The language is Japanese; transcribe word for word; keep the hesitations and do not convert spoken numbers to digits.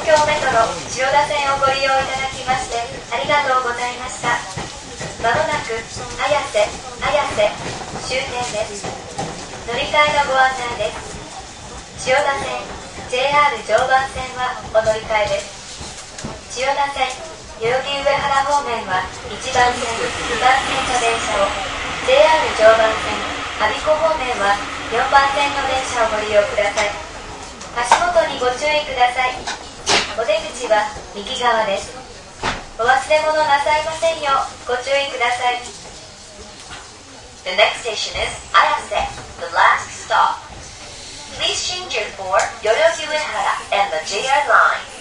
京メトロ千代田線をご利用いただきましてありがとうございました。まもなく綾瀬綾瀬終点です。乗り換えのご案内です。千代田線 ジェイアール 常磐線はお乗り換えです。千代田線代々木上原方面はいちばん線にばん線の電車を、 ジェイアール 常磐線我孫子方面はよんばん線の電車をご利用ください。足元にご注意ください。お出口は右側です。お忘れ物なさいませんようご注意ください。 The next station is Ayase, the last stop. Please change your for Yoyogi Uehara and the J R line.